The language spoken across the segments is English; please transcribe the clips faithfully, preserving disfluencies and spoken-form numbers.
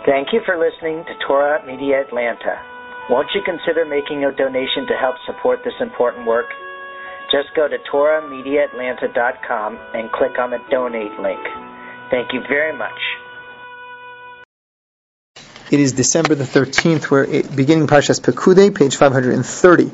Thank you for listening to Torah Media Atlanta. Won't you consider making a donation to help support this important work? Just go to torah media atlanta dot com and click on the donate link. Thank you very much. It is December the thirteenth. We're beginning Parshas Pekudei, page five hundred thirty.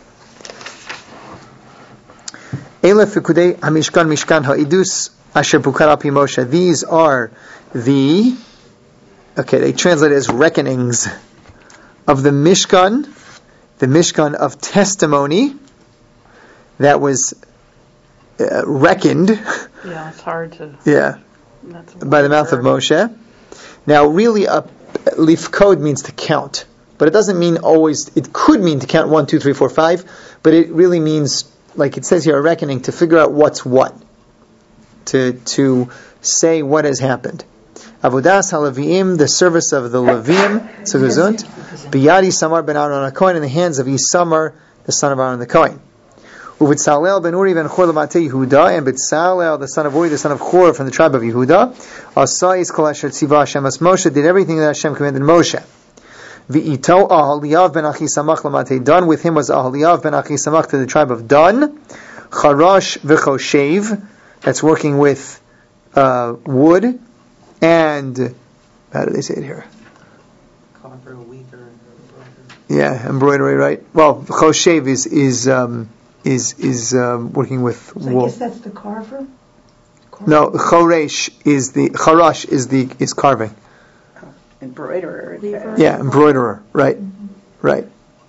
Elef Pekudei Hamishkan Mishkan Ha'idus Asher Bukar Al Pi Moshe. These are the, okay, they translate it as reckonings of the Mishkan, the Mishkan of testimony that was uh, reckoned. Yeah, it's hard to. Yeah, by the mouth of Moshe. Now, really, a leaf code means to count, but it doesn't mean always. It could mean to count one, two, three, four, five, but it really means, like it says here, a reckoning to figure out what's what, to to say what has happened. Avodas HaLeviim, the service of the Levim, so gesund, Biyadi Samar ben Aaron HaKohen, in the hands of Isamar, the son of Aaron the Kohen. Uvitzalel ben Uri ben Chor l'matei Yehuda, and Bitzalel, the son of Uri, the son of Chor, from the tribe of Yehuda. Asayis kol asher tziva Hashem as Moshe, did everything that Hashem commanded Moshe. V'ito Ahaliyav ben Achisamach l'matei Dan, with him was Ahaliyav ben Achisamach to the tribe of Dan. Charash v'choshev, that's working with uh, wood, and how do they say it here? Copper, weaver, yeah, embroidery, right? Well, choshev is is um, is is um, working with so wool. I guess that's the carver. carver? No, choresh is the charash is the is carving. oh, embroiderer. Weaver. Yeah, embroiderer, right, mm-hmm. right.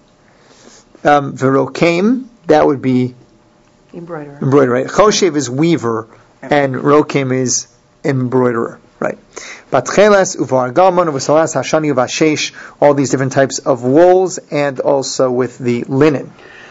Um, Verokem, that would be embroiderer. Embroiderer. Right? Choshev is weaver, and rokem is embroiderer. Right. Batcheles, uvar galman, uvasalas, hashani, uvashesh, all these different types of wools, and also with the linen.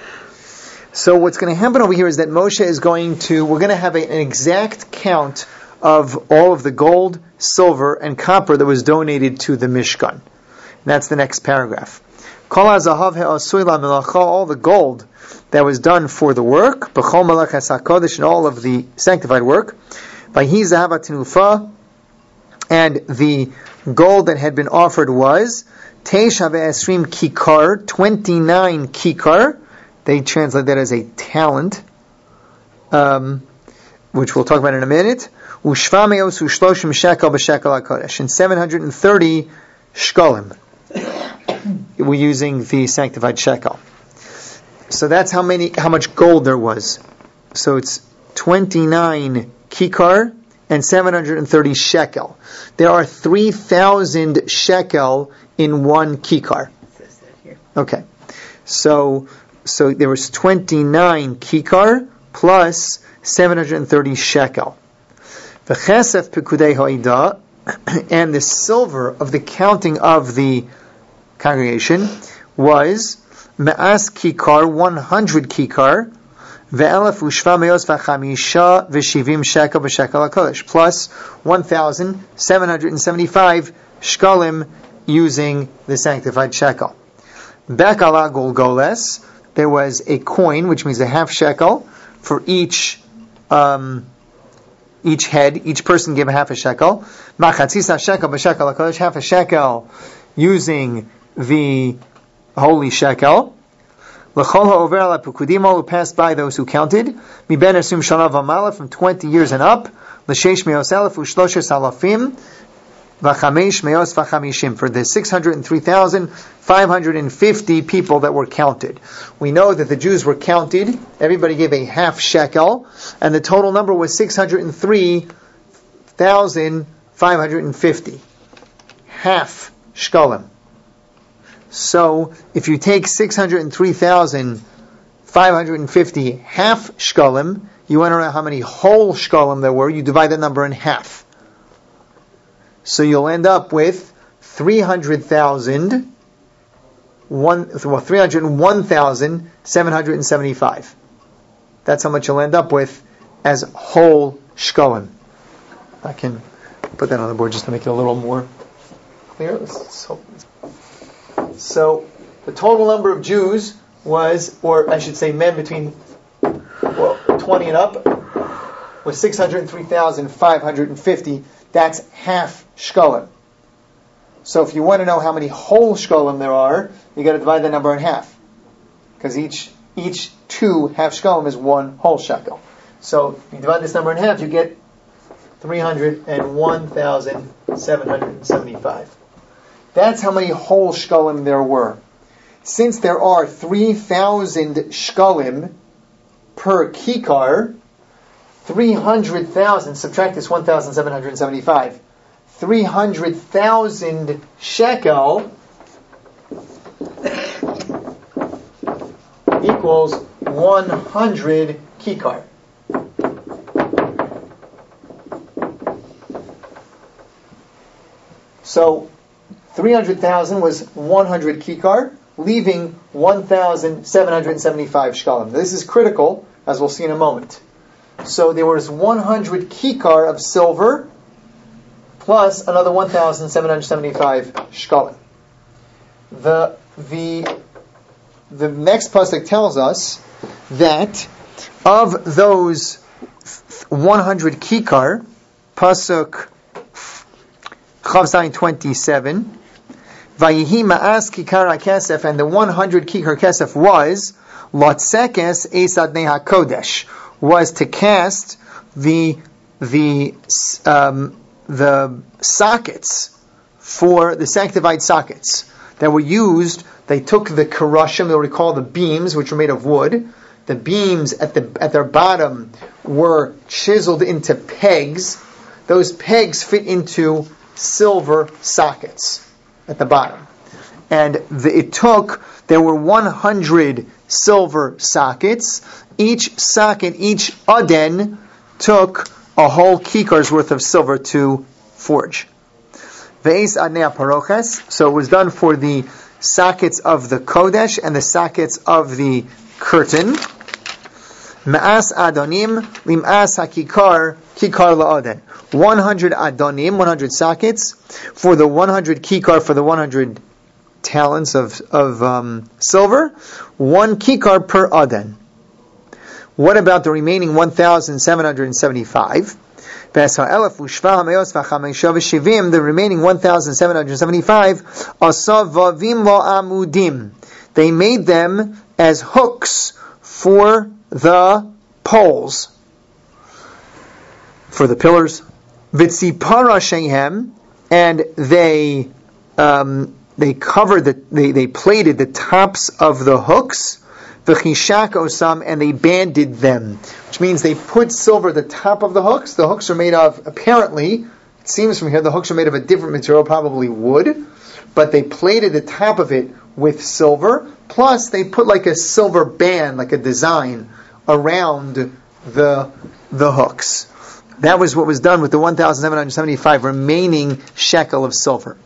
So what's going to happen over here is that Moshe is going to, we're going to have a, an exact count of all of the gold, silver, and copper that was donated to the Mishkan. And that's the next paragraph. Kol hazahav he'asui la'melacha, all the gold that was done for the work, b'chol melachas hakodesh, and all of the sanctified work, v'hi zahav tenufa, and the gold that had been offered was Teisha ve'esrim kikar, twenty-nine kikar. They translate that as a talent, um, which we'll talk about in a minute. Ushva me'os ushloshim shekel b'shekel hakodesh, and seven hundred thirty shkolim. We're using the sanctified shekel. So that's how many, how much gold there was. So it's twenty-nine kikar and seven hundred thirty shekel. There are three thousand shekel in one kikar. Okay. So, so there was twenty-nine kikar plus seven hundred thirty shekel. V'chesef pekudei ha'ida, and the silver of the counting of the congregation was me'as kikar, one hundred kikar, ve'elef u'shva me'os v'chamisha v'shivim shekel v'shekel hakodesh, plus one thousand seven hundred seventy-five shkalim using the sanctified shekel. Bekala golgoles, there was a coin, which means a half shekel, for each um, each head. Each person gave a half a shekel. Machatzisa shekel b'shekel hakodesh, half a shekel using the holy shekel. L'chol ha'over ala pekudim, all who passed by those who counted. Mi ben esum shana v'mala, from twenty years and up. L'sheish me'os elef u'shloshes alafim v'chamesh me'os v'chamishim, for the six hundred three thousand five hundred fifty people that were counted. We know that the Jews were counted. Everybody gave a half shekel, and the total number was six hundred three thousand five hundred fifty. Half shkolim. So, if you take six hundred three thousand five hundred fifty half shkolim, you want to know how many whole shkolim there were, you divide that number in half. So you'll end up with three hundred thousand, one, well, three hundred one thousand seven hundred seventy-five. That's how much you'll end up with as whole shkolim. I can put that on the board just to make it a little more clear. Let's hope. So, the total number of Jews was, or I should say men between well, twenty and up, was six hundred three thousand five hundred fifty. That's half shkolim. So if you want to know how many whole shkalim there are, you got to divide that number in half. Because each each two half shkalim is one whole shekel. So if you divide this number in half, you get three hundred one thousand seven hundred seventy-five. That's how many whole shkalim there were. Since there are three thousand shkalim per kikar, three hundred thousand, subtract this one thousand seven hundred seventy-five, three hundred thousand shekel equals one hundred kikar. So three hundred thousand was one hundred kikar, leaving one thousand seven hundred seventy-five shkalim. This is critical, as we'll see in a moment. So there was one hundred kikar of silver, plus another one thousand seven hundred seventy-five shkalim. The, the, the next pasuk tells us that of those one hundred kikar, pasuk Chav Zayin twenty-seven, Vayihi ma'as kikar kesef, and the one hundred kikar kesef was lotsekes es adnei hakodesh, was to cast the the um, the sockets for the sanctified sockets that were used. They took the karushim, you'll recall the beams, which were made of wood. The beams at the at their bottom were chiseled into pegs. Those pegs fit into silver sockets at the bottom. And the, it took, there were one hundred silver sockets. Each socket, each aden, took a whole kikar's worth of silver to forge. Ve'es adnei paroches, so it was done for the sockets of the kodesh and the sockets of the curtain. Ma'as adonim, lim'as hakikar, kikar la'aden. one hundred adonim, one hundred sockets, for the one hundred kikar, for the one hundred talents of, of um, silver, one kikar per aden. What about the remaining one thousand seven hundred seventy-five? The remaining one thousand seven hundred seventy-five, asavavim la'amudim. They made them as hooks for the poles, for the pillars. Vitzipara shehem, and they um, they covered the they, they plated the tops of the hooks. V'chishak osam, and they banded them, which means they put silver at the top of the hooks. The hooks are made of, apparently, it seems from here, the hooks are made of a different material, probably wood, but they plated the top of it with silver. Plus, they put like a silver band, like a design, around the the hooks. That was what was done with the one thousand seven hundred seventy-five remaining shekel of silver.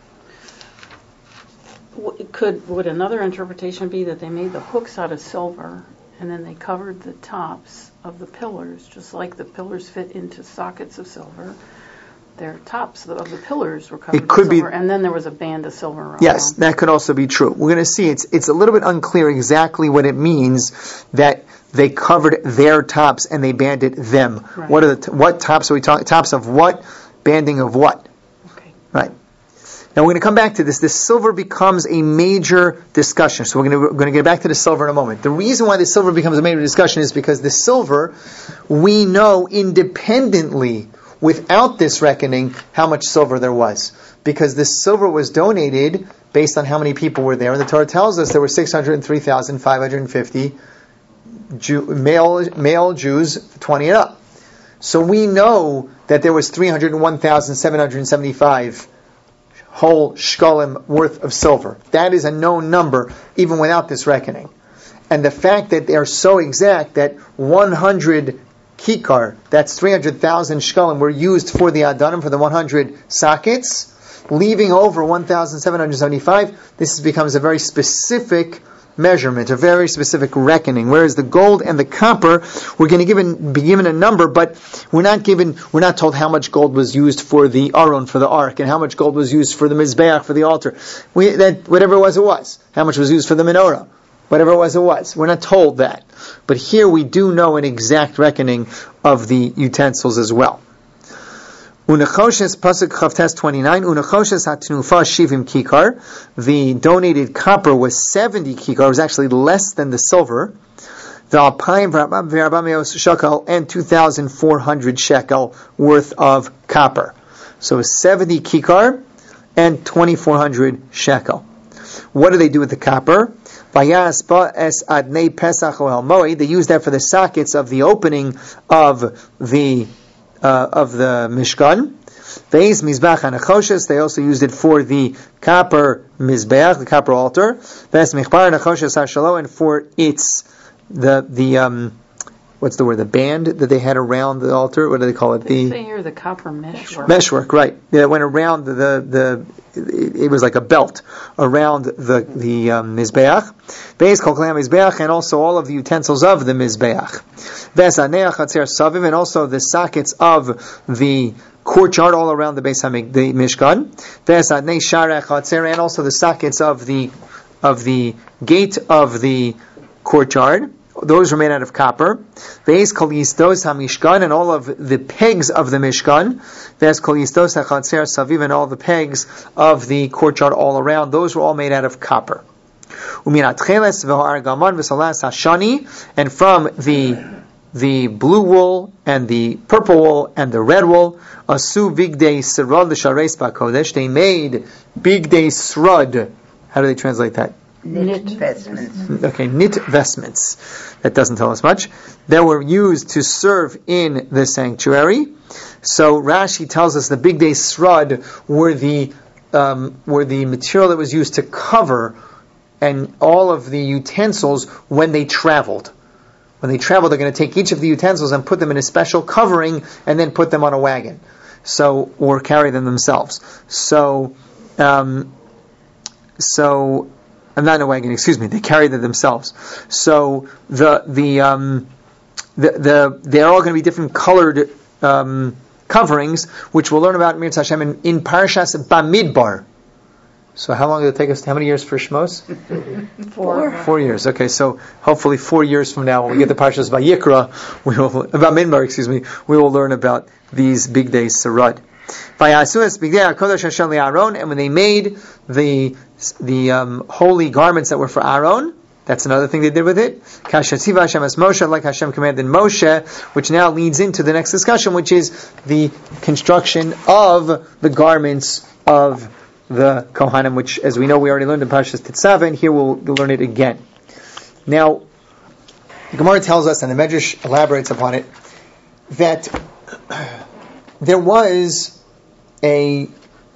Could would another interpretation be that they made the hooks out of silver and then they covered the tops of the pillars, just like the pillars fit into sockets of silver? Their tops of the pillars were covered it could with silver, be, and then there was a band of silver around. Yes, that could also be true. We're going to see it's it's a little bit unclear exactly what it means that they covered their tops and they banded them. Right. What are the what tops are we talking? Tops of what? Banding of what? Okay. Right. Now we're going to come back to this. This silver becomes a major discussion. So we're going to we're going to get back to the silver in a moment. The reason why the silver becomes a major discussion is because the silver, we know independently, without this reckoning, how much silver there was. Because this silver was donated based on how many people were there. And the Torah tells us there were six hundred three thousand five hundred fifty Jew, male, male Jews, twenty and up. So we know that there was three hundred one thousand seven hundred seventy-five whole shkalim worth of silver. That is a known number, even without this reckoning. And the fact that they are so exact that one hundred kikar, that's three hundred thousand shkalim, were used for the adanim, for the one hundred sockets, leaving over one thousand seven hundred seventy-five, this becomes a very specific measurement, a very specific reckoning. Whereas the gold and the copper, we're going to given, be given a number, but we're not given, we're not told how much gold was used for the aron, for the ark, and how much gold was used for the mizbeach, for the altar. We, that whatever it was, it was. How much was used for the menorah? Whatever it was, it was. We're not told that. But here we do know an exact reckoning of the utensils as well. Unechoshes pasuk chavtes twenty-nine. Unechoshes hatnufa shivim kikar. The donated copper was seventy kikar. It was actually less than the silver. The alpayim v'arbameos shekel and two thousand four hundred shekel worth of copper. So seventy kikar and twenty-four hundred shekel. What do they do with the copper? They use that for the sockets of the opening of the uh, of the Mishkan. They also used it for the copper mizbeach, the copper altar. And for its the the um what's the word the band that they had around the altar. What do they call it? They the say here the copper meshwork. Meshwork, right? Yeah, it went around the the. It was like a belt around the the um, mizbeach. Beis kol klei mizbeach, and also all of the utensils of the mizbeach. Ve'saneach hatzer savim, and also the sockets of the courtyard all around the Beis Hamik, the Mishkan. Ve'sanei sharech hatzer, and also the sockets of the of the gate of the courtyard. Those were made out of copper. Ve'es kol yistos hamishkan, and all of the pegs of the Mishkan. Ve'es kol yistos hachatzer saviv, and all the pegs of the courtyard all around. Those were all made out of copper. Uminat cheles v'ha'argaman v'salas hashani, and from the the blue wool and the purple wool and the red wool, asu bigdei srad l'shareis b'kodesh. They made bigdei srad. How do they translate that? Knit vestments. Okay, knit vestments. That doesn't tell us much. That were used to serve in the sanctuary. So Rashi tells us the bigdei srad were the um, were the material that was used to cover and all of the utensils when they traveled. When they traveled, they're going to take each of the utensils and put them in a special covering, and then put them on a wagon, so or carry them themselves. So, um, so. I'm not in a wagon, excuse me, they carried them themselves. So the the um the, the they're all going to be different colored um, coverings, which we'll learn about in Mirz Hashem in, in Parashas Bamidbar. So how long did it take us? How many years for Shmos? Four. Four years. Okay, so hopefully four years from now, when we get the Parashas Vayikra, we will about Midbar, excuse me, we will learn about these big days Sarad. And when they made the the um, holy garments that were for Aaron, that's another thing they did with it. Kashativa Hashem as Moshe, like Hashem commanded Moshe, which now leads into the next discussion, which is the construction of the garments of the Kohanim, which, as we know, we already learned in Parashas Tetzaveh, and here we'll, we'll learn it again. Now, the Gemara tells us, and the Medrash elaborates upon it, that there was a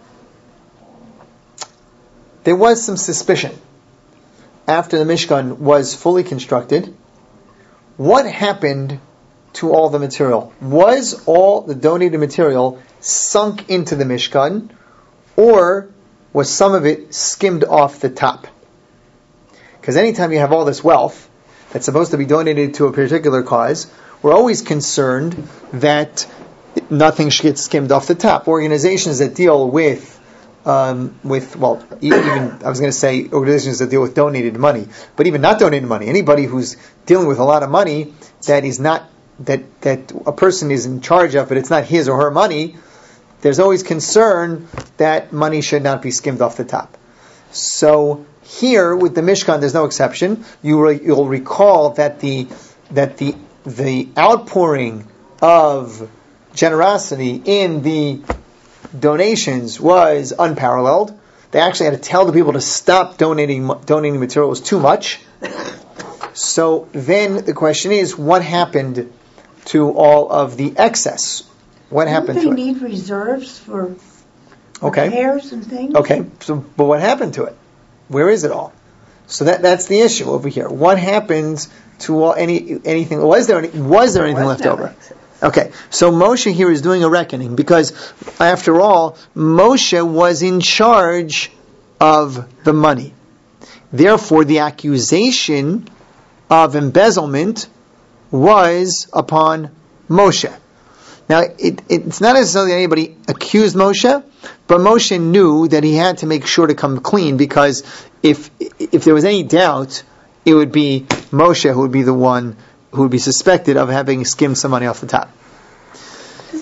there was some suspicion after the Mishkan was fully constructed. What happened to all the material? Was all the donated material sunk into the Mishkan, or was some of it skimmed off the top? Because anytime you have all this wealth that's supposed to be donated to a particular cause, we're always concerned that nothing should get skimmed off the top. Organizations that deal with, um, with well, even I was going to say organizations that deal with donated money, but even not donated money. Anybody who's dealing with a lot of money that is not that that a person is in charge of, but it's not his or her money. There's always concern that money should not be skimmed off the top. So here with the Mishkan, there's no exception. You re, you'll recall that the that the the outpouring of generosity in the donations was unparalleled. They actually had to tell the people to stop donating donating material. It was too much. So then the question is, what happened to all of the excess? What happened Don't to they it? need reserves for Okay. repairs and things? Okay. So, but what happened to it? Where is it all? So that that's the issue over here. What happened to all any anything? Was there any, was there anything Was left no over? excess. Okay, so Moshe here is doing a reckoning, because after all, Moshe was in charge of the money. Therefore, the accusation of embezzlement was upon Moshe. Now, it, it's not necessarily that anybody accused Moshe, but Moshe knew that he had to make sure to come clean, because if if there was any doubt, it would be Moshe who would be the one who would be suspected of having skimmed some money off the top. Does the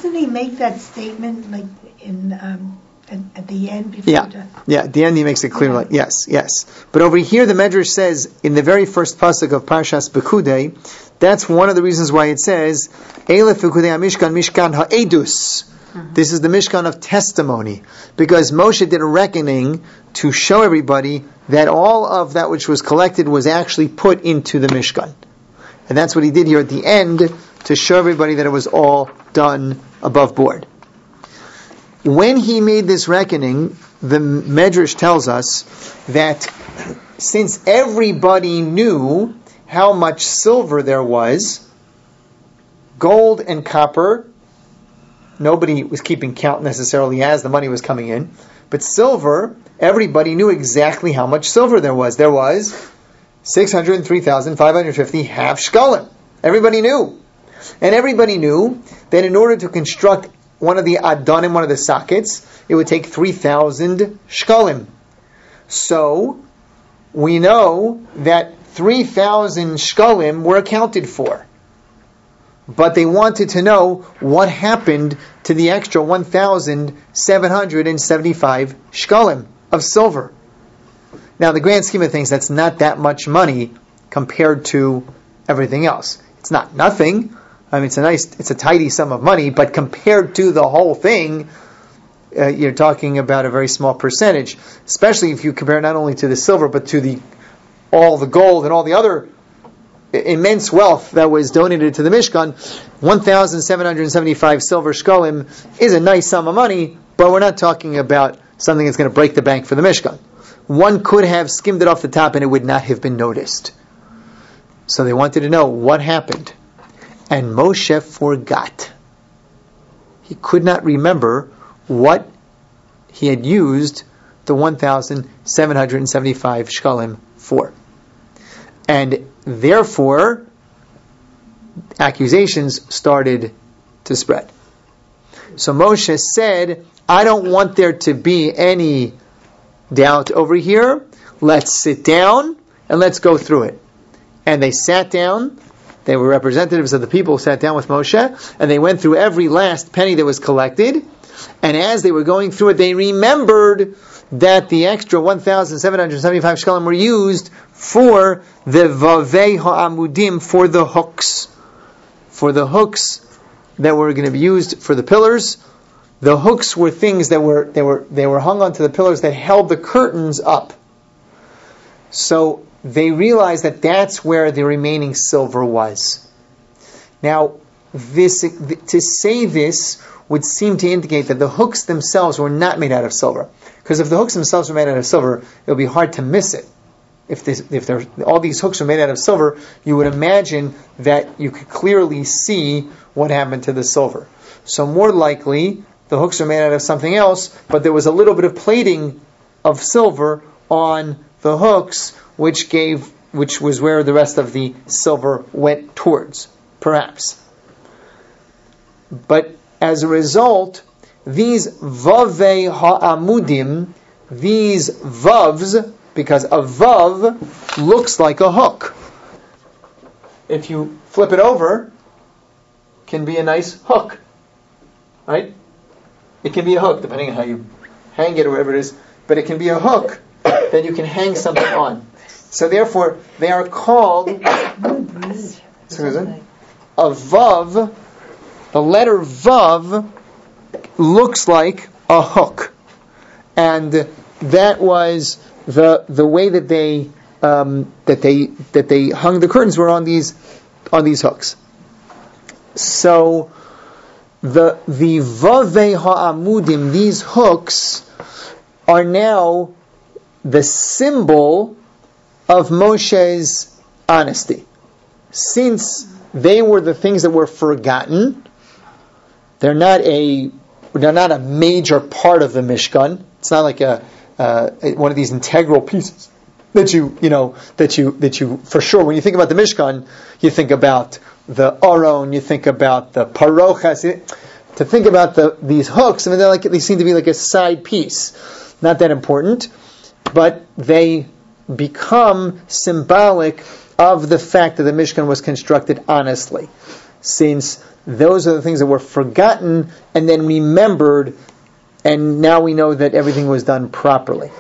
Doesn't he make that statement like in um, at, at the end? Before Yeah, the, yeah. At the end, he makes it clear, Yeah. like yes, yes. But over here, the Medrash says in the very first pasuk of Parshas Pekudei, that's one of the reasons why it says Eilef Pekudei Mishkan Mishkan Ha'edus. This is the Mishkan of testimony, because Moshe did a reckoning to show everybody that all of that which was collected was actually put into the Mishkan. And that's what he did here at the end, to show everybody that it was all done above board. When he made this reckoning, the Medrash tells us that since everybody knew how much silver there was, gold and copper, nobody was keeping count necessarily as the money was coming in, but silver, everybody knew exactly how much silver there was. There was six hundred three thousand five hundred fifty half shkalim. Everybody knew. And everybody knew that in order to construct one of the adonim, one of the sockets, it would take three thousand shkalim. So, we know that three thousand shkalim were accounted for. But they wanted to know what happened to the extra one thousand seven hundred seventy-five shkalim of silver. Now, the grand scheme of things, that's not that much money compared to everything else. It's not nothing. I mean, it's a nice, it's a tidy sum of money, but compared to the whole thing, uh, you're talking about a very small percentage. Especially if you compare not only to the silver, but to the all the gold and all the other immense wealth that was donated to the Mishkan. one thousand seven hundred seventy-five silver shkalim is a nice sum of money, but we're not talking about something that's going to break the bank for the Mishkan. One could have skimmed it off the top and it would not have been noticed. So they wanted to know what happened. And Moshe forgot. He could not remember what he had used the one thousand seven hundred seventy-five shkalim for. And therefore, accusations started to spread. So Moshe said, I don't want there to be any doubt over here. Let's sit down and let's go through it. And they sat down. They were representatives of the people, sat down with Moshe, and they went through every last penny that was collected. And as they were going through it, they remembered that the extra one thousand seven hundred seventy-five shekalim were used for the vavei ha'amudim, for the hooks. For the hooks that were going to be used for the pillars. The hooks were things that were they were they were hung onto the pillars that held the curtains up. So they realized that that's where the remaining silver was. Now, this to say this would seem to indicate that the hooks themselves were not made out of silver. Because if the hooks themselves were made out of silver, it would be hard to miss it. If this, if there, all these hooks were made out of silver, you would imagine that you could clearly see what happened to the silver. So more likely, the hooks were made out of something else, but there was a little bit of plating of silver on the hooks, which gave, which was where the rest of the silver went towards, perhaps. But as a result, these vavei ha'amudim, these vavs, because a vav looks like a hook. If you flip it over, it can be a nice hook, right? It can be a hook, depending on how you hang it or whatever it is, but it can be a hook that you can hang something on. So therefore, they are called a vav. The letter vav looks like a hook, and that was the the way that they um, that they that they hung the curtains were on these on these hooks. So the the vavei ha'amudim, these hooks, are now the symbol of Moshe's honesty. Since they were the things that were forgotten, they're not a they're not a major part of the Mishkan. It's not like a uh, one of these integral pieces that you you know that you that you for sure when you think about the Mishkan, you think about the Aron, you think about the Parochas. To think about the these hooks, I mean, they're like they seem to be like a side piece, not that important, but they become symbolic of the fact that the Mishkan was constructed honestly. since those are the things that were forgotten and then remembered, and now we know that everything was done properly.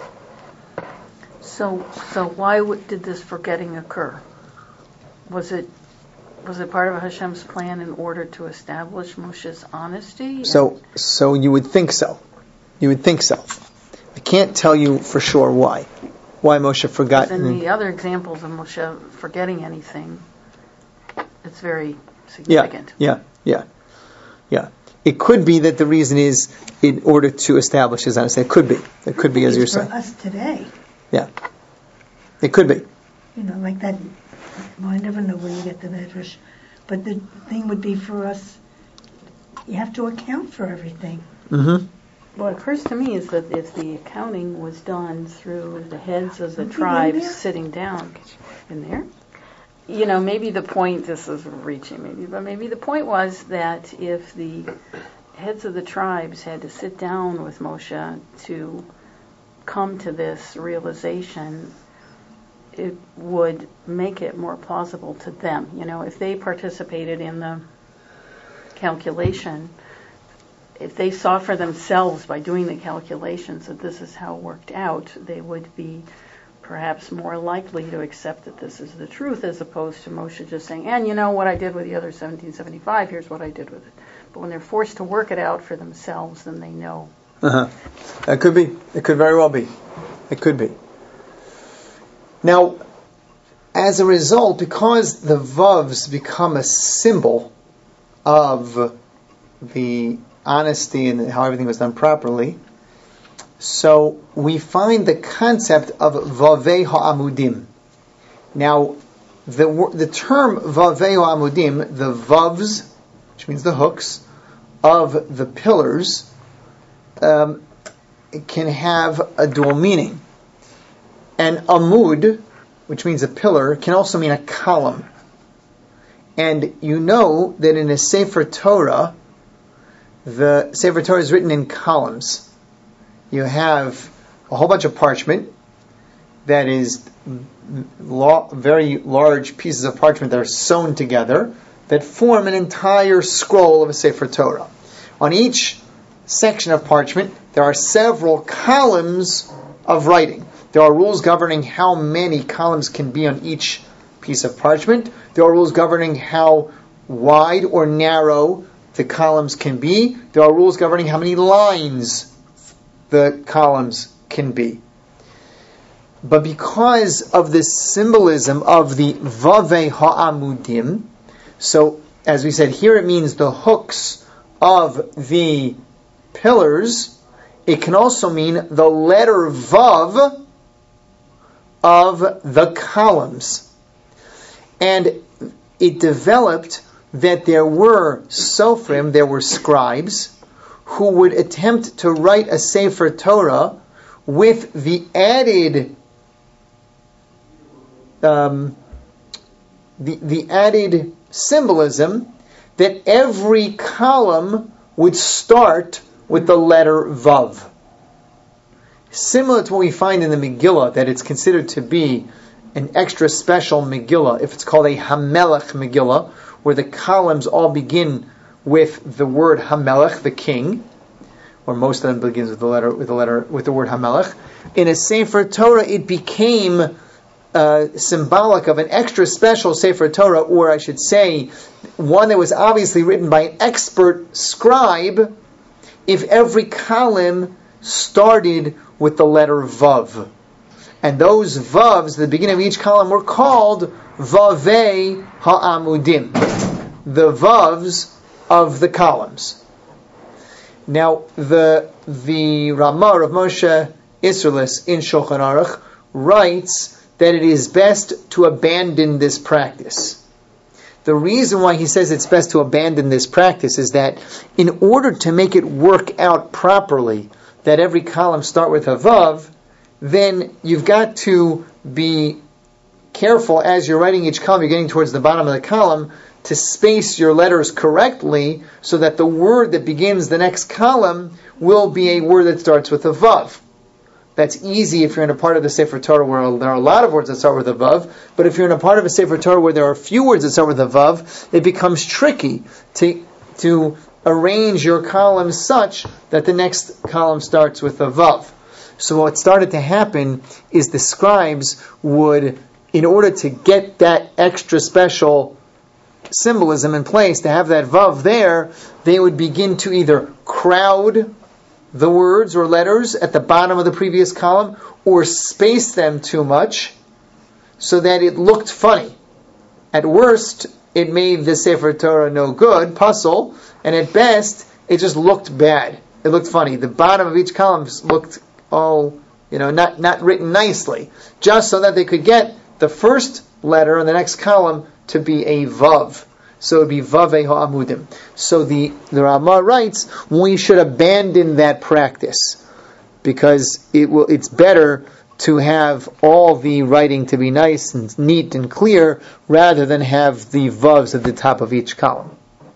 So, so why w- did this forgetting occur? Was it was it part of Hashem's plan in order to establish Moshe's honesty? So, so you would think so. You would think so. I can't tell you for sure why. Why Moshe forgot. In the other examples of Moshe forgetting anything, it's very significant. Yeah, yeah, yeah, yeah. It could be that the reason is in order to establish his honesty. It could be. It could be, as you're saying. For us today. Yeah. It could be. You know, like that. Well, I never know where you get the medrash, but the thing would be for us. You have to account for everything. Mm-hmm. What occurs to me is that if the accounting was done through the heads of the tribes sitting down in there, you know, maybe the point, this is reaching maybe, but maybe the point was that if the heads of the tribes had to sit down with Moshe to come to this realization, it would make it more plausible to them. You know, if they participated in the calculation, if they saw for themselves by doing the calculations that this is how it worked out, they would be perhaps more likely to accept that this is the truth, as opposed to Moshe just saying, and you know what I did with the other seventeen seventy-five, here's what I did with it. But when they're forced to work it out for themselves, then they know. Uh-huh. That could be. It could very well be. It could be. Now, as a result, because the Vavs become a symbol of the honesty and how everything was done properly, so we find the concept of Vavei Ha'amudim. Now, the the term Vavei Ha'amudim, the Vavs, which means the hooks, of the pillars, um, it can have a dual meaning. And Amud, which means a pillar, can also mean a column. And you know that in a Sefer Torah, the Sefer Torah is written in columns. You have a whole bunch of parchment that is lo- very large pieces of parchment that are sewn together that form an entire scroll of a Sefer Torah. On each section of parchment, there are several columns of writing. There are rules governing how many columns can be on each piece of parchment. There are rules governing how wide or narrow the columns can be. There are rules governing how many lines the columns can be. But because of this symbolism of the Vavei Ha'amudim, so as we said, here it means the hooks of the pillars. It can also mean the letter Vav of the columns. And it developed that there were Sofrim, there were scribes, who would attempt to write a Sefer Torah with the added um, the, the added symbolism that every column would start with the letter Vav. Similar to what we find in the Megillah, that it's considered to be an extra special Megillah, if it's called a Hamelech Megillah, where the columns all begin with the word Hamelech, the king, or most of them begins with the letter with the letter with the word Hamelech. In a Sefer Torah, it became uh, symbolic of an extra special Sefer Torah, or I should say, one that was obviously written by an expert scribe, if every column started with the letter Vav. And those Vavs, the beginning of each column, were called Vavei Ha'amudim, the Vavs of the columns. Now, the the Ramah of Moshe Isserles in Shulchan Aruch writes that it is best to abandon this practice. The reason why he says it's best to abandon this practice is that in order to make it work out properly, that every column start with a Vav, then you've got to be careful as you're writing each column, you're getting towards the bottom of the column, to space your letters correctly so that the word that begins the next column will be a word that starts with a Vav. That's easy if you're in a part of the Sefer Torah where there are a lot of words that start with a vav. But if you're in a part of a Sefer Torah where there are few words that start with a vav, it becomes tricky to to arrange your columns such that the next column starts with a vav. So what started to happen is the scribes would, in order to get that extra special symbolism in place, to have that vav there, they would begin to either crowd the words or letters at the bottom of the previous column, or space them too much so that it looked funny. At worst, it made the Sefer Torah no good, puzzle, and at best, it just looked bad. It looked funny. The bottom of each column looked all, you know, not, not written nicely, just so that they could get the first letter in the next column to be a vav. So it would be Vavei Ha'amudim. So the, the Ramah writes, we should abandon that practice, because it will, it's better to have all the writing to be nice and neat and clear, rather than have the Vavs at the top of each column.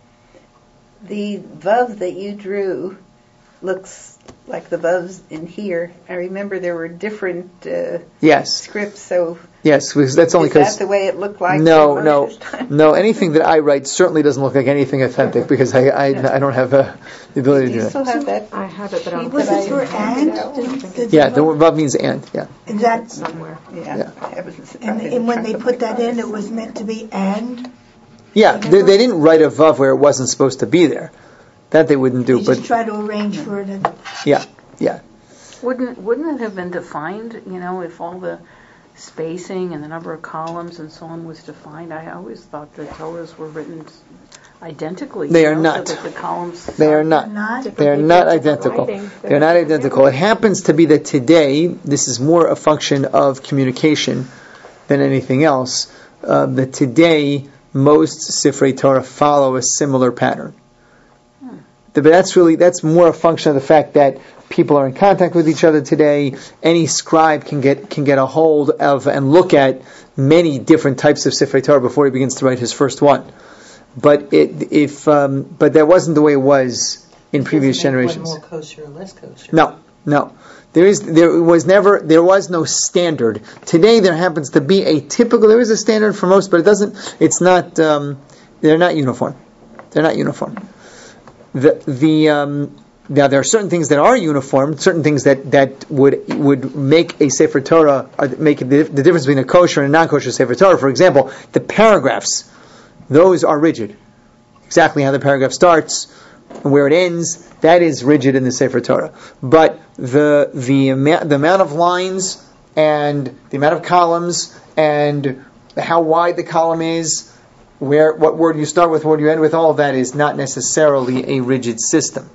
The Vav that you drew looks like the Vavs in here. I remember there were different uh, yes. scripts, so... Yes, because that's only because... Is that the way it looked like? No, no, no. Anything that I write certainly doesn't look like anything authentic, because I I, I don't have uh, the ability Do to do you still that. have that? I have it, but I don't Was think it for I and? Did- did Yeah, the vav- vav means and, yeah. Exactly. somewhere. Yeah. Yeah. I haven't- And, I and when they didn't put try that to in, find it was meant to be and. Yeah, they, they didn't write a vav where it wasn't supposed to be there. That they wouldn't do, They but just try to arrange for it. And yeah, yeah. Wouldn't wouldn't it have been defined, you know, if all the spacing and the number of columns and so on was defined? I always thought the Torahs were written identically. They you are know, not. So that the columns. They are not. not. They are not identical. They're not identical. It happens to be that today, this is more a function of communication than anything else, uh, that today most Sifrei Torah follow a similar pattern. Hmm. But that's really, that's more a function of the fact that people are in contact with each other today. Any scribe can get can get a hold of and look at many different types of Sifrei Torah before he begins to write his first one. But it, if um, but that wasn't the way it was in previous generations. One more kosher or less kosher. No, no. There is there was never there was no standard. Today there happens to be a typical. There is a standard for most, but it doesn't. It's not. Um, they're not uniform. They're not uniform. The the um, now there are certain things that are uniform. Certain things that, that would would make a Sefer Torah uh, make the, the difference between a kosher and a non-kosher Sefer Torah. For example, the paragraphs. Those are rigid. Exactly how the paragraph starts and where it ends, that is rigid in the Sefer Torah. But the the amount, the amount of lines and the amount of columns and how wide the column is, where what word you start with, what you end with, all of that is not necessarily a rigid system.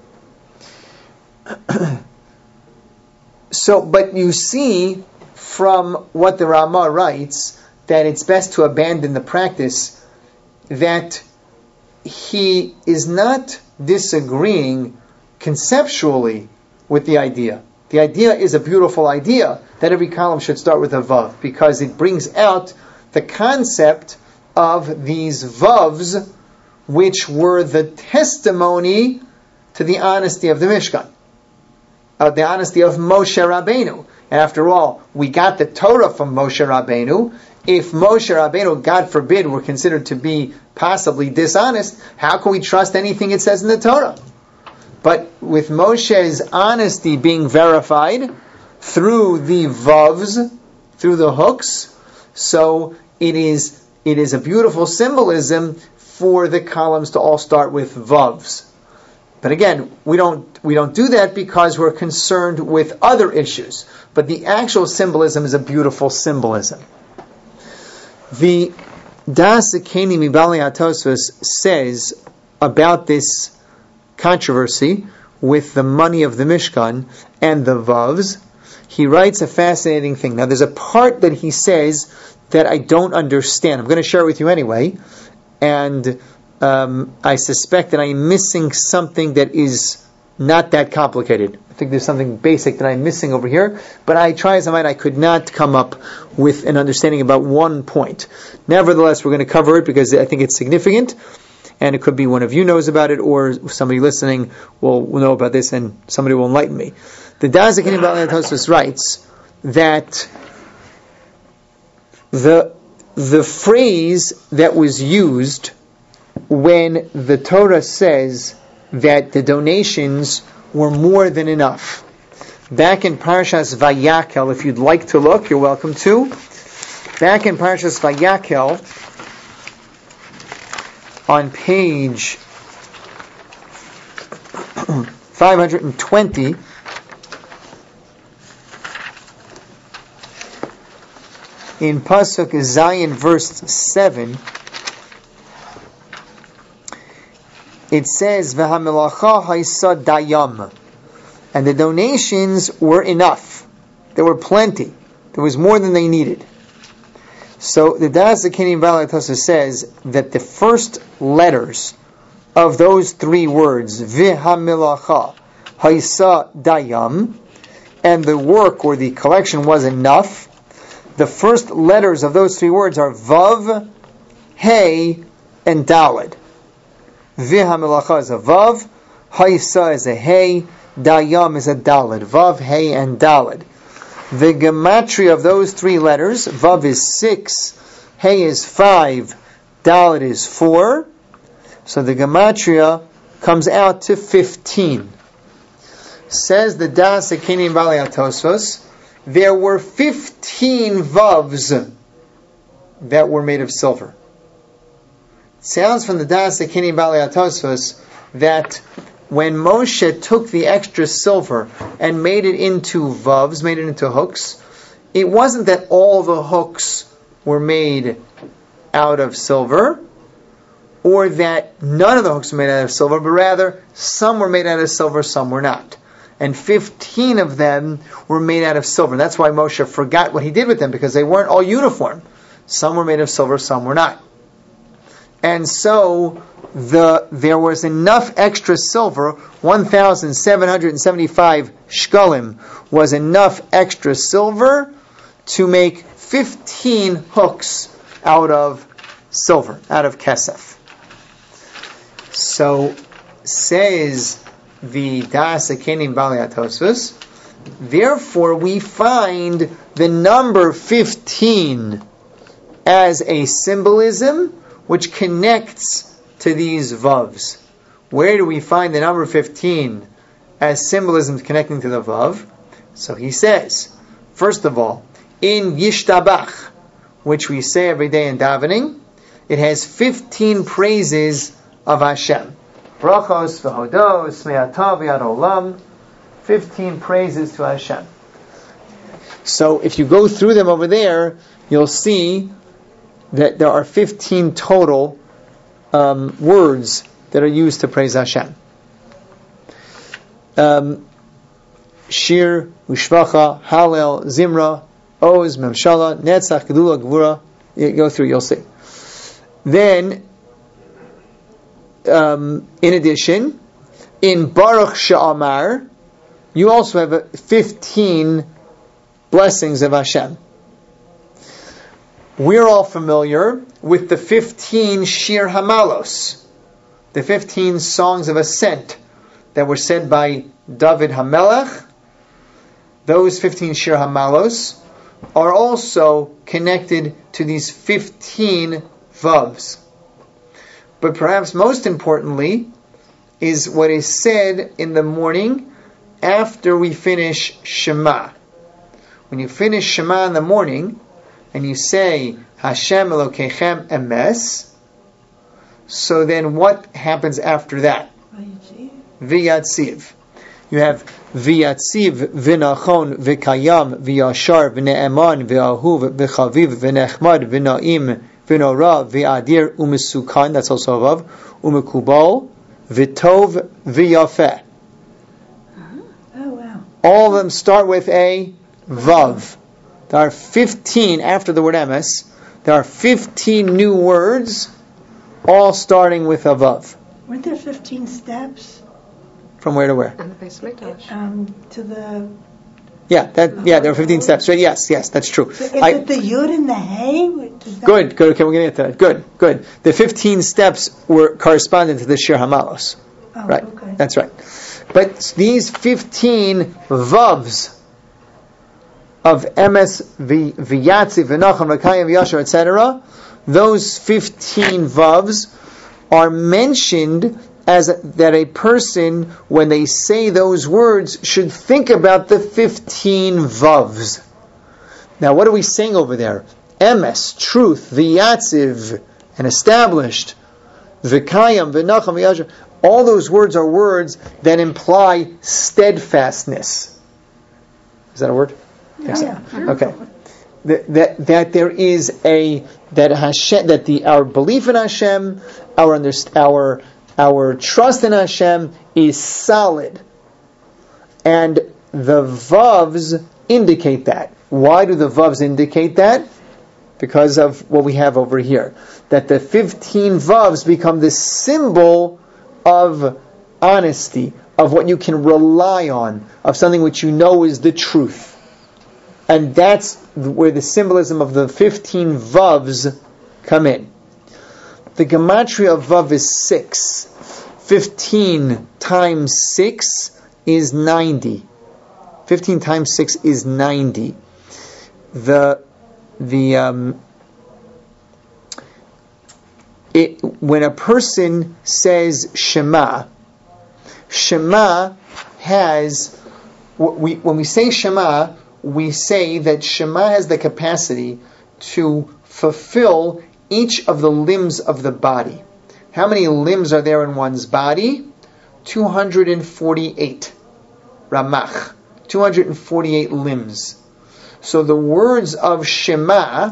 So, but you see from what the Ramah writes that it's best to abandon the practice, that he is not disagreeing conceptually with the idea. The idea is a beautiful idea that every column should start with a vav, because it brings out the concept of these vavs, which were the testimony to the honesty of the Mishkan, uh, the honesty of Moshe Rabbeinu. And after all, we got the Torah from Moshe Rabbeinu. If Moshe Rabbeinu, God forbid, were considered to be possibly dishonest, how can we trust anything it says in the Torah? But with Moshe's honesty being verified through the vavs, through the hooks, so it is it is a beautiful symbolism for the columns to all start with vavs. But again, we don't we don't do that because we're concerned with other issues. But the actual symbolism is a beautiful symbolism. The Das Ekeni Mibali HaTosfos says about this controversy with the money of the Mishkan and the Vavs. He writes a fascinating thing. Now there's a part that he says that I don't understand. I'm going to share it with you anyway. And um, I suspect that I'm missing something that is not that complicated. I think there's something basic that I'm missing over here, but I try as I might, I could not come up with an understanding about one point. Nevertheless, we're going to cover it because I think it's significant, and it could be one of you knows about it, or somebody listening will know about this and somebody will enlighten me. The Das HaKenim Baalei Tosfos writes that the the phrase that was used when the Torah says that the donations were more than enough. Back in Parshas Vayakel, if you'd like to look, you're welcome to. Back in Parshas Vayakel, on page five hundred twenty, in Pasuk Zayin, verse seven, it says, "V'hamelacha ha'isa dayam," and the donations were enough. There were plenty. There was more than they needed. So the Das HaKenim Baalei Tosfos says that the first letters of those three words, "V'hamelacha ha'isa dayam," and the work or the collection was enough, the first letters of those three words are Vav, Hey, and Daled. V'hamelacha is a Vav, Ha'isa is a Hey, Dayam is a Daled. Vav, Hey, and Daled. The gematria of those three letters, Vav is six, Hey is five, Daled is four. So the gematria comes out to fifteen. Says the Das HaKenim Baalei Tosfos, there were fifteen Vavs that were made of silver. It sounds from the Das HaKenim Baalei Tosfos that when Moshe took the extra silver and made it into Vavs, made it into hooks, it wasn't that all the hooks were made out of silver, or that none of the hooks were made out of silver, but rather some were made out of silver, some were not. And fifteen of them were made out of silver. That's why Moshe forgot what he did with them, because they weren't all uniform. Some were made of silver, some were not. And so the there was enough extra silver, one thousand seven hundred seventy-five shkalim was enough extra silver to make fifteen hooks out of silver, out of kesef. So says the Das HaKenim Baalei Tosfos, therefore we find the number fifteen as a symbolism which connects to these Vavs. Where do we find the number fifteen as symbolism connecting to the Vav? So he says, first of all, in Yishtabach, which we say every day in davening, it has fifteen praises of Hashem. Brachos v'hodos me'ata v'ad olam, fifteen praises to Hashem. So if you go through them over there, you'll see that there are fifteen total um, words that are used to praise Hashem. Um, Shir, Ushvacha, Halel, Zimra, Oz, Memshala, Netzach, Gedula, Gvura. You go through, you'll see. Then, um, in addition, in Baruch She'amar, you also have fifteen blessings of Hashem. We're all familiar with the fifteen Shir Hamalos, the fifteen songs of ascent that were said by David HaMelech. Those fifteen Shir Hamalos are also connected to these fifteen Vavs. But perhaps most importantly is what is said in the morning after we finish Shema. When you finish Shema in the morning, and you say, Hashem Elokeichem Emes, so then what happens after that? V'yatziv. You have V'yatziv, V'nachon, V'kayam, V'yashar, V'ne'eman, V'ahuv, V'chaviv, V'nechmad, V'na'im, V'nora, V'adir, U'mesukan, that's also above, U'mekubal, V'tov, V'yafeh. Oh, wow. All of them start with a Vav. There are fifteen, after the word emes, there are fifteen new words, all starting with a vav. Weren't there fifteen steps? From where to where? And the base of Mikdash. Um, to the... Yeah, that, yeah, there are fifteen steps. Right? Yes, yes, that's true. So is I, it the Yud and the Hey? Does that... Good, good, okay, we're going to get to that. Good, good. The fifteen steps were corresponding to the Shir Hamalos. Oh, right, okay. that's right. But these fifteen vavs of emes, v'yatziv, v'nachon, v'kayim, v'yashar, et cetera, those fifteen vavs are mentioned as a, that a person, when they say those words, should think about the fifteen vavs. Now, what are we saying over there? Emes, truth, v'yatziv, and established, v'kayim, v'nachon, v'yashar. All those words are words that imply steadfastness. Is that a word? Yeah, yeah, sure. Okay. That, that that there is a that Hashem that the our belief in Hashem, our underst- our our trust in Hashem is solid, and the vavs indicate that. Why do the vavs indicate that? Because of what we have over here, that the fifteen vavs become the symbol of honesty, of what you can rely on, of something which you know is the truth. And that's where the symbolism of the fifteen vavs come in. The gematria of vav is six. fifteen times six is ninety. fifteen times six is ninety. The the um, it, when a person says Shema, Shema has we when we say Shema, we say that Shema has the capacity to fulfill each of the limbs of the body. How many limbs are there in one's body? two hundred forty-eight. Ramach. two hundred forty-eight limbs. So the words of Shema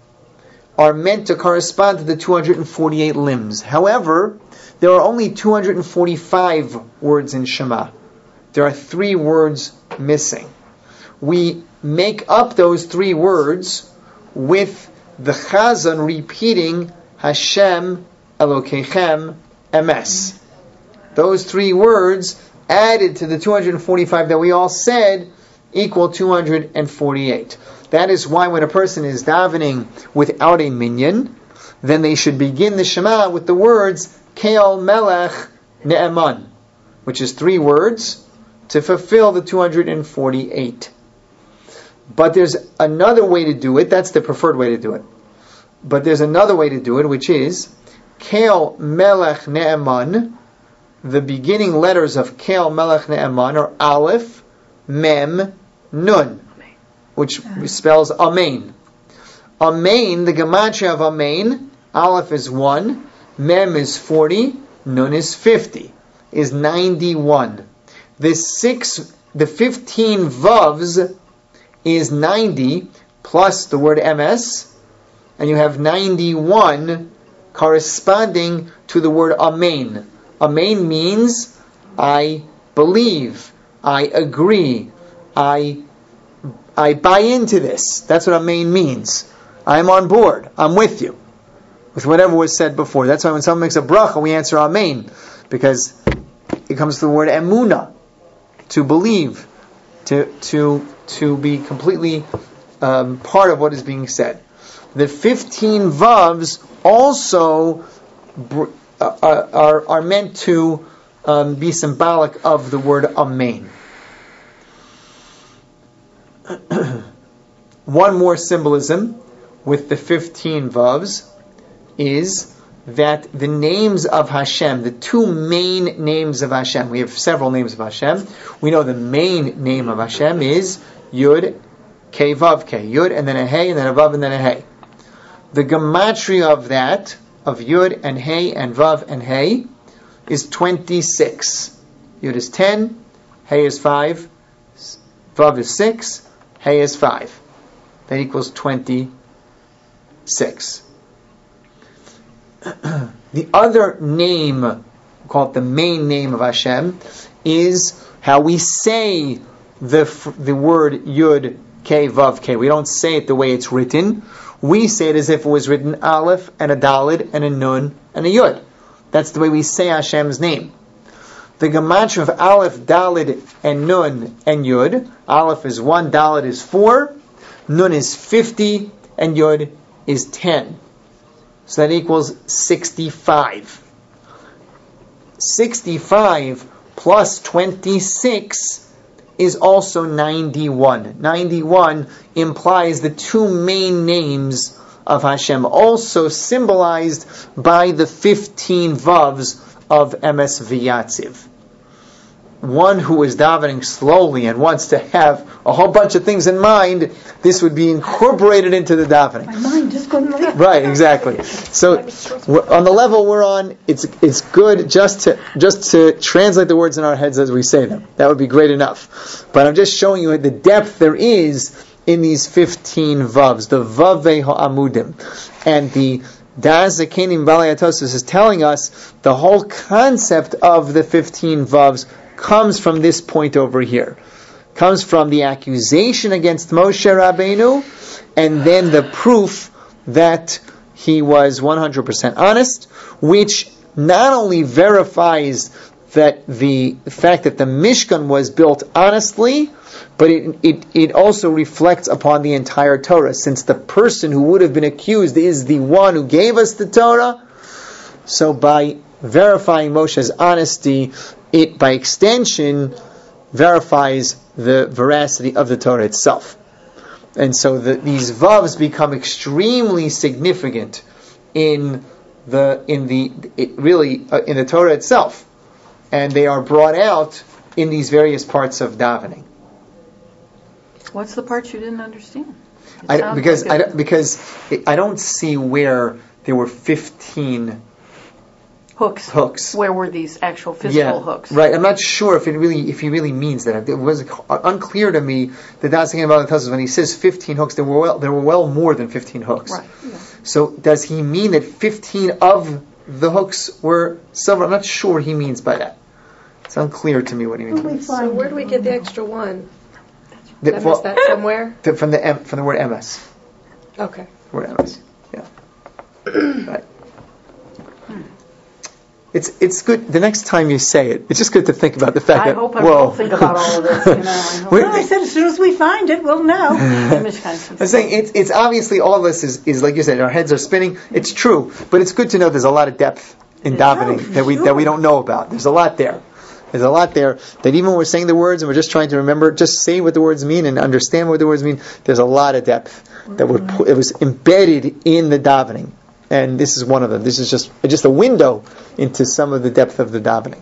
are meant to correspond to the two hundred forty-eight limbs. However, there are only two hundred forty-five words in Shema. There are three words missing. We make up those three words with the Chazan repeating Hashem Elokeichem Emes. Those three words added to the two hundred forty-five that we all said equal two hundred forty-eight. That is why when a person is davening without a minyan, then they should begin the Shema with the words Ke'al Melech Ne'eman, which is three words to fulfill the two hundred forty-eight. But there's another way to do it. That's the preferred way to do it. But there's another way to do it, which is Ke'al Melech Ne'eman. The beginning letters of Ke'al Melech Ne'eman are Aleph, Mem, Nun, which spells Amen. Amen, the gematria of Amen, Aleph is one, Mem is forty, Nun is fifty, is ninety-one. The six, the fifteen vavs is ninety plus the word M S, and you have ninety-one corresponding to the word Amen. Amen means I believe, I agree, I I buy into this. That's what Amen means. I'm on board. I'm with you. With whatever was said before. That's why when someone makes a bracha, we answer Amen. Because it comes to the word Emunah. To believe. To to to be completely um, part of what is being said. The fifteen vavs also br- uh, are, are meant to um, be symbolic of the word Amen. One more symbolism with the fifteen vavs is that the names of Hashem, the two main names of Hashem, we have several names of Hashem. We know the main name of Hashem is Yud, Kei, Vav, Kei. Yud, and then a Hey, and then a Vav, and then a Hey. The gematria of that, of Yud, and Hey, and Vav, and Hey, is twenty-six. Yud is ten, Hey is five, Vav is six, Hey is five. That equals twenty-six. The other name, called the main name of Hashem, is how we say the the word Yud, Kei, Vav, Kei. We don't say it the way it's written. We say it as if it was written Aleph, and a Dalid, and a Nun, and a Yud. That's the way we say Hashem's name. The gematria of Aleph, Dalid, and Nun, and Yud. Aleph is one, Dalid is four, Nun is fifty, and Yud is ten. So that equals sixty-five. sixty-five plus twenty-six is also ninety-one. ninety-one implies the two main names of Hashem, also symbolized by the fifteen vavs of Emes V'Yatziv. One who is davening slowly and wants to have a whole bunch of things in mind, this would be incorporated into the davening. My mind just couldn't leave. Right, exactly. So we're, on the level we're on, it's it's good just to just to translate the words in our heads as we say them. That would be great enough. But I'm just showing you the depth there is in these fifteen vavs, the vavei ha'amudim, and the Da'as Zakenim Balei Atosos is telling us the whole concept of the fifteen vavs comes from this point over here. Comes from the accusation against Moshe Rabbeinu, and then the proof that he was one hundred percent honest, which not only verifies that the fact that the Mishkan was built honestly, but it, it, it also reflects upon the entire Torah, since the person who would have been accused is the one who gave us the Torah. So by verifying Moshe's honesty, it by extension verifies the veracity of the Torah itself. And so the, these vavs become extremely significant in the in the it really uh, in the Torah itself, and they are brought out in these various parts of davening. What's the part you didn't understand? I, because like I, because it, I don't see where there were fifteen hooks. Hooks. Where were these actual physical yeah, hooks? Right. I'm not sure if it really if he really means that. It was unclear to me that that's thinking about the when he says fifteen hooks. There were well, there were well more than fifteen hooks. Right. Yeah. So does he mean that fifteen of the hooks were silver? I'm not sure he means by that. It's unclear to me what he means. So where do we get the extra one? The, Did I well, miss that somewhere? the, from the M, from the word M S. Okay. The word M S. Yeah. Right. It's it's good. The next time you say it, it's just good to think about the fact I that. hope I whoa. will think about all of this. You know, I hope Well, I said as soon as we find it, we'll know. I'm saying it's it's obviously all of this is, is like you said, our heads are spinning. It's true, but it's good to know there's a lot of depth in davening Oh, that we sure. that we don't know about. There's a lot there. There's a lot there that even when we're saying the words and we're just trying to remember, just say what the words mean and understand what the words mean. There's a lot of depth that would pu- it was embedded in the davening, and this is one of them. This is just just a window into some of the depth of the davening.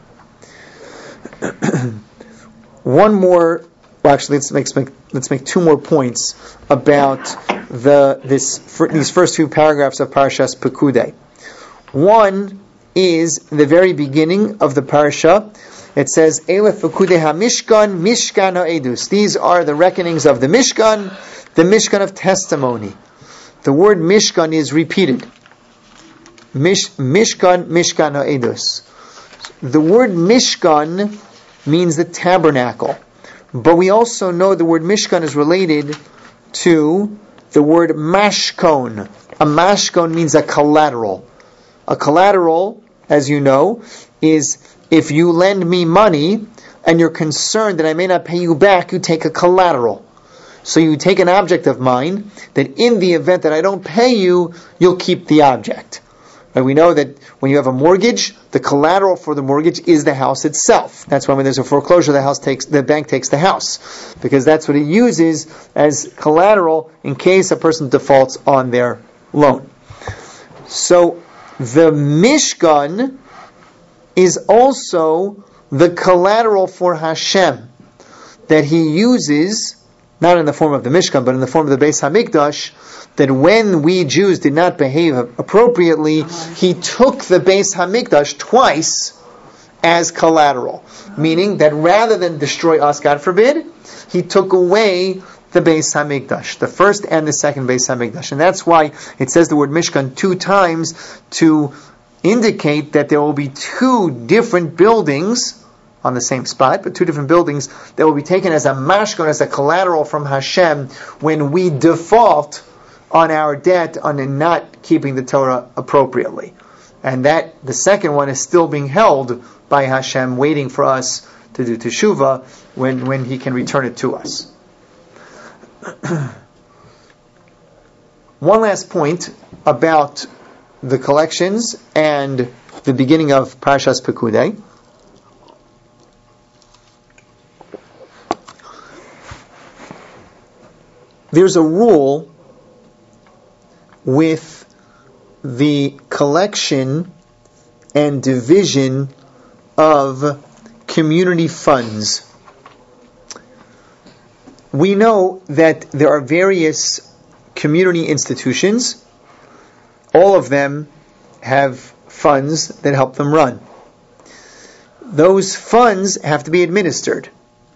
One more. Well, actually, let's make, make let's make two more points about the this for, these first few paragraphs of Parashas Pekudei. One is the very beginning of the parasha. It says, Elef Pekudei HaMishkan, Mishkan HaEdus. These are the reckonings of the Mishkan, the Mishkan of testimony. The word Mishkan is repeated. Mish, Mishkan, Mishkan HaEdus. The word Mishkan means the tabernacle. But we also know the word Mishkan is related to the word Mashkon. A Mashkon means a collateral. A collateral, as you know, is if you lend me money and you're concerned that I may not pay you back, you take a collateral. So you take an object of mine that in the event that I don't pay you, you'll keep the object. And we know that when you have a mortgage, the collateral for the mortgage is the house itself. That's why when there's a foreclosure, the house takes the bank takes the house, because that's what it uses as collateral in case a person defaults on their loan. So the Mishkan is also the collateral for Hashem that He uses, not in the form of the Mishkan, but in the form of the Beis HaMikdash, that when we Jews did not behave appropriately, He took the Beis HaMikdash twice as collateral. Meaning that rather than destroy us, God forbid, He took away the Beis HaMikdash, the first and the second Beis HaMikdash. And that's why it says the word Mishkan two times to indicate that there will be two different buildings on the same spot, but two different buildings that will be taken as a mashkon, as a collateral from Hashem when we default on our debt on not keeping the Torah appropriately. And that, the second one is still being held by Hashem, waiting for us to do teshuvah when, when He can return it to us. One last point about the collections and the beginning of Parashas Pekudei. there's a rule with the collection and division of community funds. We know that there are various community institutions. All of them have funds that help them run. Those funds have to be administered.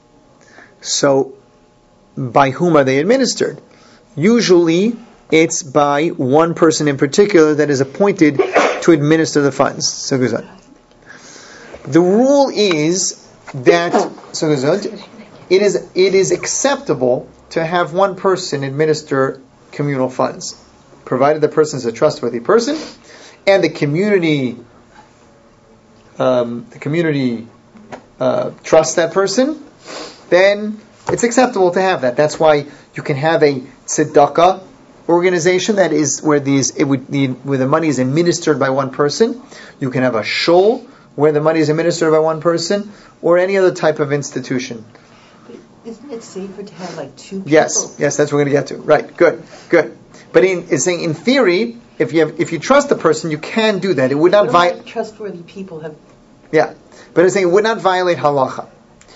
So, by whom are they administered? Usually, it's by one person in particular that is appointed to administer the funds. So goes on. The rule is that so goes on, it is it is acceptable to have one person administer communal funds, provided the person is a trustworthy person, and the community um, the community uh, trusts that person. Then it's acceptable to have that. That's why you can have a tzedakah organization that is where these it would the, where the money is administered by one person. You can have a shul where the money is administered by one person, or any other type of institution. Isn't it safer to have like two people? Yes, yes, that's what we're going to get to. Right, good, good. But in, it's saying in theory, if you have, if you trust the person, you can do that. It would not violate. Trustworthy people have. Yeah, but it's saying it would not violate halacha.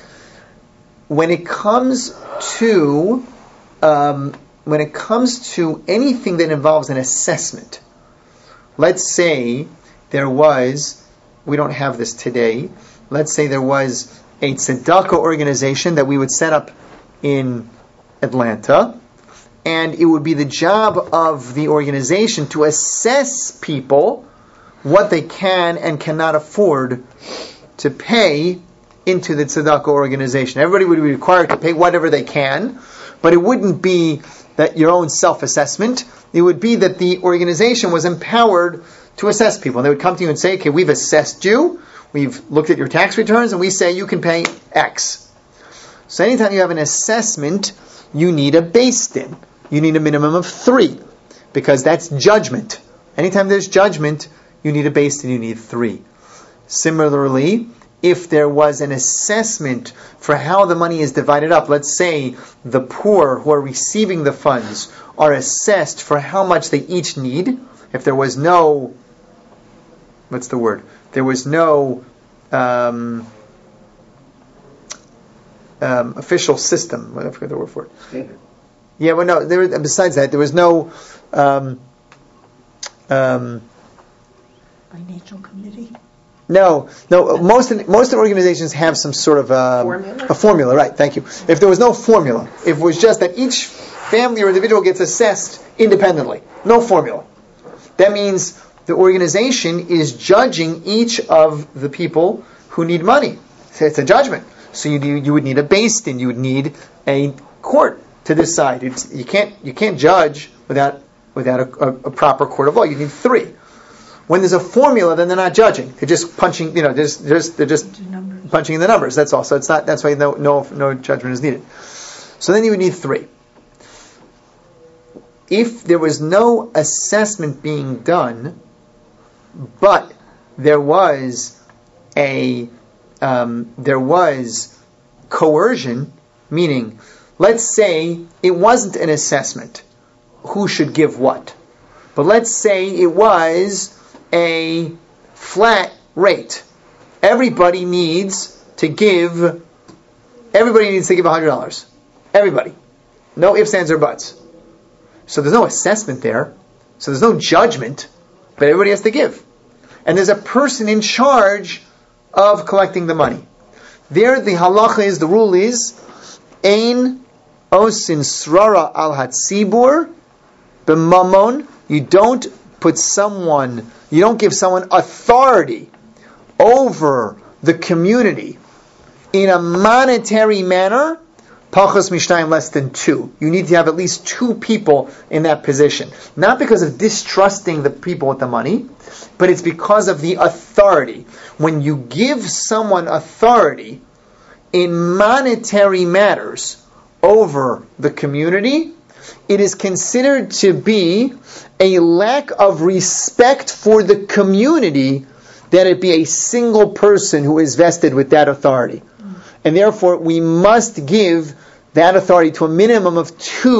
When it comes to um, when it comes to anything that involves an assessment, let's say there was, we don't have this today, let's say there was a tzedakah organization that we would set up in Atlanta, and it would be the job of the organization to assess people what they can and cannot afford to pay into the tzedakah organization. Everybody would be required to pay whatever they can, but it wouldn't be that your own self-assessment. It would be that the organization was empowered to assess people. And they would come to you and say, okay, we've assessed you, we've looked at your tax returns, and we say you can pay X. So anytime you have an assessment, you need a beis din. You need a minimum of three, because that's judgment. Anytime there's judgment, you need a beis din, you need three. Similarly, if there was an assessment for how the money is divided up, let's say the poor who are receiving the funds are assessed for how much they each need. If there was no, what's the word? There was no um, um, official system. I forget the word for it. Yeah, well, no. There, besides that, there was no um, um, Financial committee. No, no. Most most organizations have some sort of um, Formula? a formula, right? Thank you. If there was no formula, if it was just that each family or individual gets assessed independently, no formula, that means the organization is judging each of the people who need money. It's a judgment. So you do, you would need a beis din, you would need a court to decide. It's, you can't you can't judge without without a, a, a proper court of law. You need three. When there's a formula, then they're not judging. They're just punching. You know, they're just, they're just, they're just punching in the numbers. That's all. So it's not. That's why no, no, no judgment is needed. So then you would need three. If there was no assessment being done, but there was a um, there was coercion, meaning, let's say it wasn't an assessment, who should give what, but let's say it was a flat rate. Everybody needs to give. Everybody needs to give a hundred dollars. Everybody, no ifs, ands, or buts. So there's no assessment there. So there's no judgment, but everybody has to give. And there's a person in charge of collecting the money. There, the halacha is, the rule is, ein osin srara al hatzibur b'mamon. You don't put someone. You don't give someone authority over the community in a monetary manner, pachos mishnayim, less than two. You need to have at least two people in that position. Not because of distrusting the people with the money, but it's because of the authority. When you give someone authority in monetary matters over the community, it is considered to be a lack of respect for the community that it be a single person who is vested with that authority. And therefore, we must give that authority to a minimum of two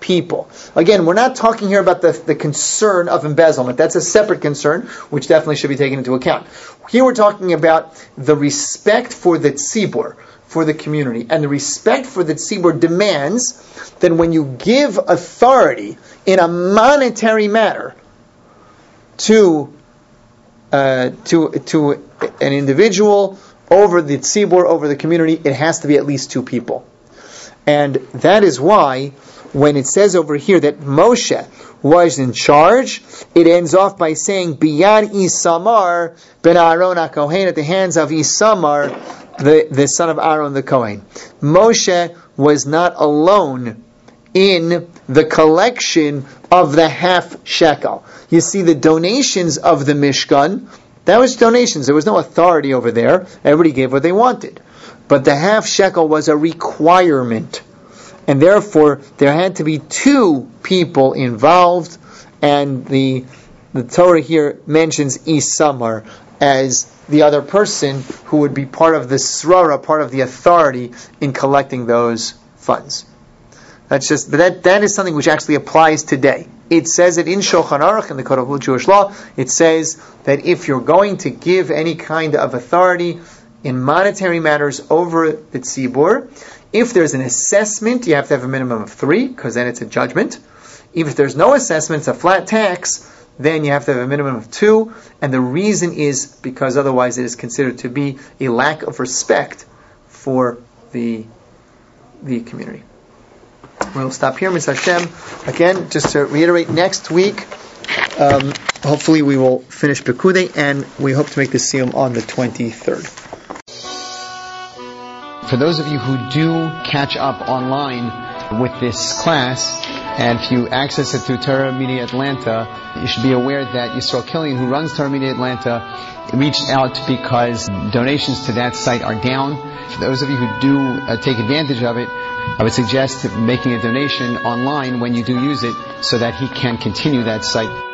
people. Again, we're not talking here about the, the concern of embezzlement. That's a separate concern, which definitely should be taken into account. Here we're talking about the respect for the tzibur, for the community. And the respect for the tzibur demands that when you give authority in a monetary matter to uh, to to an individual over the tzibur, over the community, it has to be at least two people. And that is why when it says over here that Moshe was in charge, it ends off by saying Biyad Isamar ben Aaron HaKohen, at the hands of Isamar, the, the son of Aaron the Kohen. Moshe was not alone in the collection of the half shekel. You see, the donations of the Mishkan, that was donations. There was no authority over there. Everybody gave what they wanted. But the half shekel was a requirement. And therefore, there had to be two people involved. And the the Torah here mentions Isamar as the other person who would be part of the srara, part of the authority in collecting those funds. That's just, but that, that is something which actually applies today. It says it in Shulchan Aruch, in the Code of Jewish Law, it says that if you're going to give any kind of authority in monetary matters over the tzibur, if there's an assessment, you have to have a minimum of three, because then it's a judgment. If there's no assessment, it's a flat tax, then you have to have a minimum of two, and the reason is because otherwise it is considered to be a lack of respect for the the community. We'll stop here, Miz Hashem. Again, just to reiterate, next week, um, hopefully we will finish Pekudei, and we hope to make the Siyum on the twenty-third. For those of you who do catch up online with this class, and if you access it through Torah Media Atlanta, you should be aware that Yisrael Killian, who runs Torah Media Atlanta, reached out because donations to that site are down. For those of you who do uh, take advantage of it, I would suggest making a donation online when you do use it so that he can continue that site.